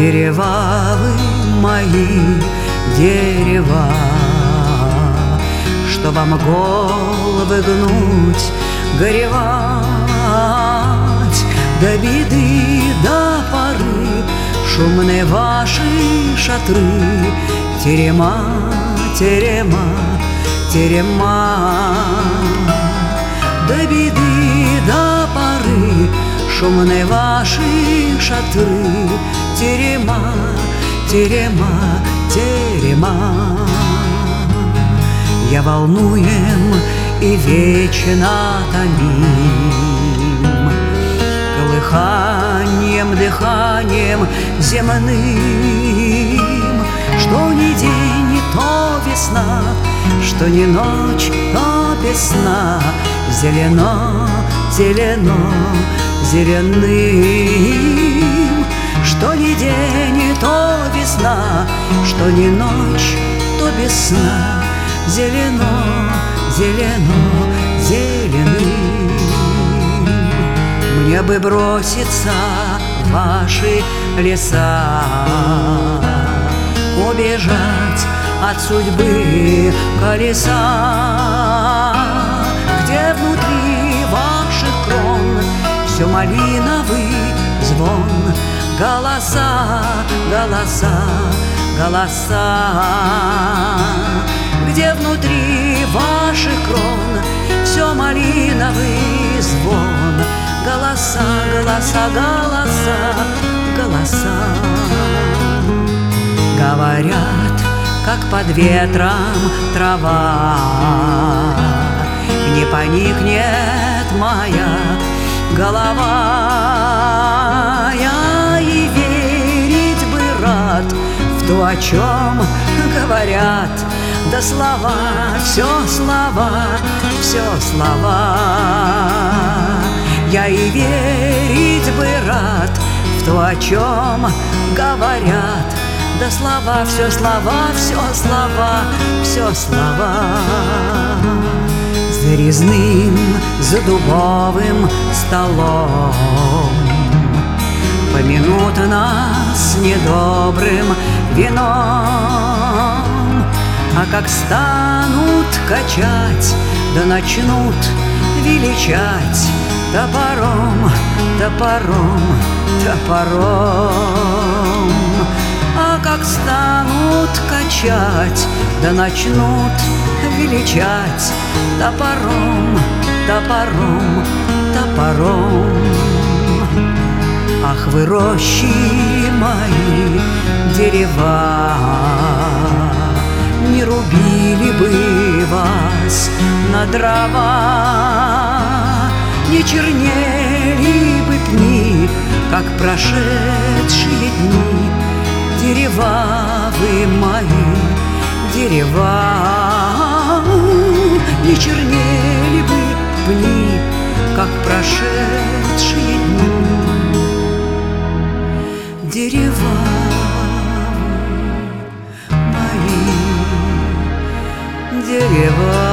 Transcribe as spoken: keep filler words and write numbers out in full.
Дерева вы мои, дерева, что вам головы гнуть, горевать до беды, до поры. Шумны ваши шатры, терема, терема, терема. До беды, до поры шумны ваши шатры, терема, терема, терема. Я волнуем и вечно томим колыханием, дыханием земным. Что ни день, то весна, что ни ночь, то весна. Зелено, зелено, зеленым. Что ни день, то весна, что ни ночь, то весна. Зелено, зелено, зеленым. Мне бы броситься в ваши леса, убежать от судьбы колеса, где внутри ваших крон все малиновый звон, голоса, голоса, голоса. Где внутри ваших крон все малиновый звон, голоса, голоса, голоса, голоса. Говорят, как под ветром трава, не поникнет моя голова. Я и верить бы рад в то, о чем говорят, да слова, все слова, все слова. Я и верить бы рад в то, о чем говорят, да слова, все слова, все слова, все слова. За резным, за дубовым столом помянут нас недобрым вином. А как станут качать, да начнут величать топором, топором, топором. А как станут качать, да начнут величать топором, топором, топором. Ах, вы рощи мои, дерева, не рубили бы вас на дрова, не чернели бы пни, как прошедшие дни. Дерева вы мои, дерева, не чернели бы пни, как прошедшие дни. Дерева мои, дерева.